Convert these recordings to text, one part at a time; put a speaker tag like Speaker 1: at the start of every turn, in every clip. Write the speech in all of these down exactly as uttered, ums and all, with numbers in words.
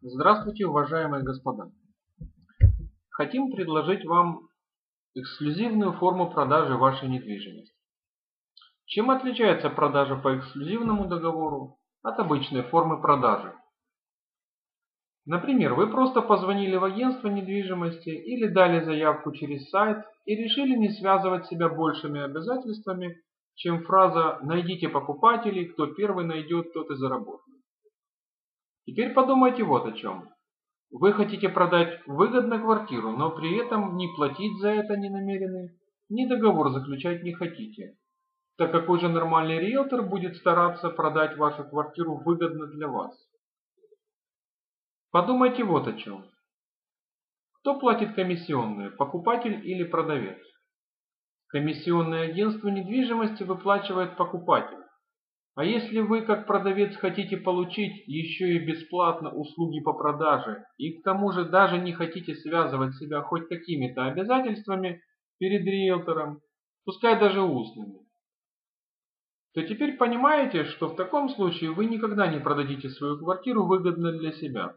Speaker 1: Здравствуйте, уважаемые господа! Хотим предложить вам эксклюзивную форму продажи вашей недвижимости. Чем отличается продажа по эксклюзивному договору от обычной формы продажи? Например, вы просто позвонили в агентство недвижимости или дали заявку через сайт и решили не связывать себя большими обязательствами, чем фраза «найдите покупателей, кто первый найдет, тот и заработает». Теперь подумайте вот о чем. Вы хотите продать выгодно квартиру, но при этом ни платить за это не намерены, ни договор заключать не хотите. Так какой же нормальный риэлтор будет стараться продать вашу квартиру выгодно для вас? Подумайте вот о чем. Кто платит комиссионные, покупатель или продавец? Комиссионное агентство недвижимости выплачивает покупатель. А если вы, как продавец, хотите получить еще и бесплатно услуги по продаже и к тому же даже не хотите связывать себя хоть какими-то обязательствами перед риэлтором, пускай даже устными, то теперь понимаете, что в таком случае вы никогда не продадите свою квартиру выгодно для себя.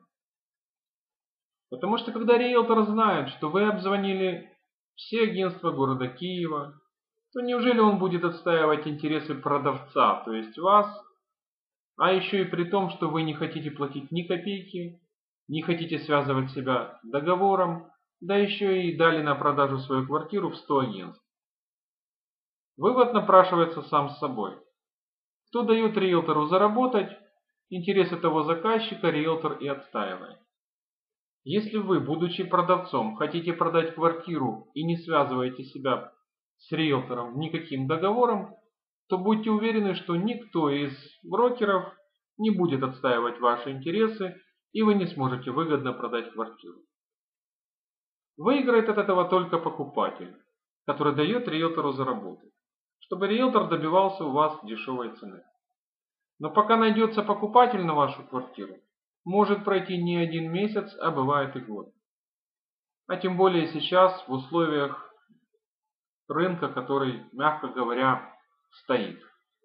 Speaker 1: Потому что когда риэлтор знает, что вы обзвонили все агентства города Киева, то неужели он будет отстаивать интересы продавца, то есть вас, а еще и при том, что вы не хотите платить ни копейки, не хотите связывать себя договором, да еще и дали на продажу свою квартиру в сто агентств. Вывод напрашивается сам с собой. Кто дает риэлтору заработать, интересы того заказчика риэлтор и отстаивает. Если вы, будучи продавцом, хотите продать квартиру и не связываете себя с риэлтором никаким договором, то будьте уверены, что никто из брокеров не будет отстаивать ваши интересы, и вы не сможете выгодно продать квартиру. Выиграет от этого только покупатель, который дает риэлтору заработать, чтобы риэлтор добивался у вас дешевой цены. Но пока найдется покупатель на вашу квартиру, может пройти не один месяц, а бывает и год. А тем более сейчас в условиях рынка, который, мягко говоря, стоит.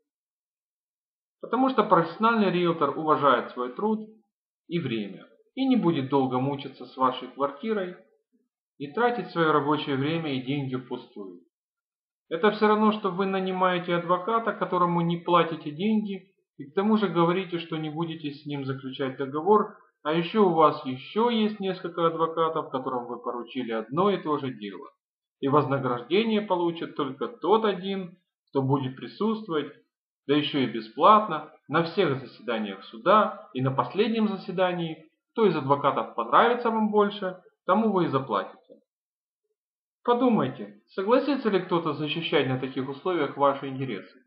Speaker 1: Потому что профессиональный риэлтор уважает свой труд и время и не будет долго мучиться с вашей квартирой и тратить свое рабочее время и деньги впустую. Это все равно, что вы нанимаете адвоката, которому не платите деньги и к тому же говорите, что не будете с ним заключать договор, а еще у вас еще есть несколько адвокатов, которым вы поручили одно и то же дело. И вознаграждение получит только тот один, кто будет присутствовать, да еще и бесплатно, на всех заседаниях суда и на последнем заседании. Кто из адвокатов понравится вам больше, тому вы и заплатите. Подумайте, согласится ли кто-то защищать на таких условиях ваши интересы?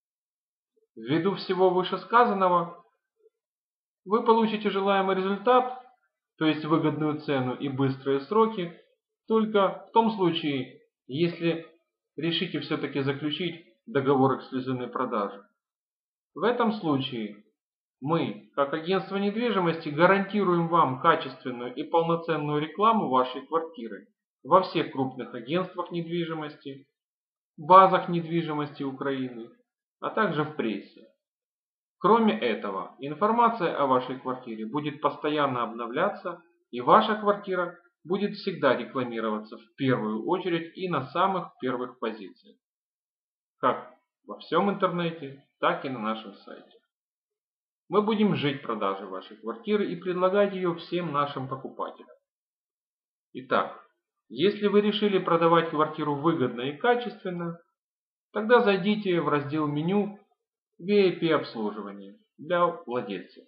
Speaker 1: Ввиду всего вышесказанного, вы получите желаемый результат, то есть выгодную цену и быстрые сроки, только в том случае, если решите все-таки заключить договор эксклюзивной продажи. В этом случае мы, как агентство недвижимости, гарантируем вам качественную и полноценную рекламу вашей квартиры во всех крупных агентствах недвижимости, базах недвижимости Украины, а также в прессе. Кроме этого, информация о вашей квартире будет постоянно обновляться, и ваша квартира будет всегда рекламироваться в первую очередь и на самых первых позициях, как во всем интернете, так и на нашем сайте. Мы будем жить продажей вашей квартиры и предлагать ее всем нашим покупателям. Итак, если вы решили продавать квартиру выгодно и качественно, тогда зайдите в раздел меню ви ай пи обслуживание для владельцев.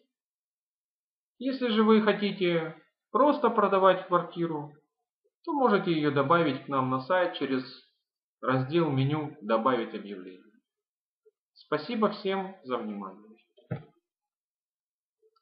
Speaker 1: Если же вы хотите просто продавать квартиру, то можете ее добавить к нам на сайт через раздел меню «Добавить объявление». Спасибо всем за внимание.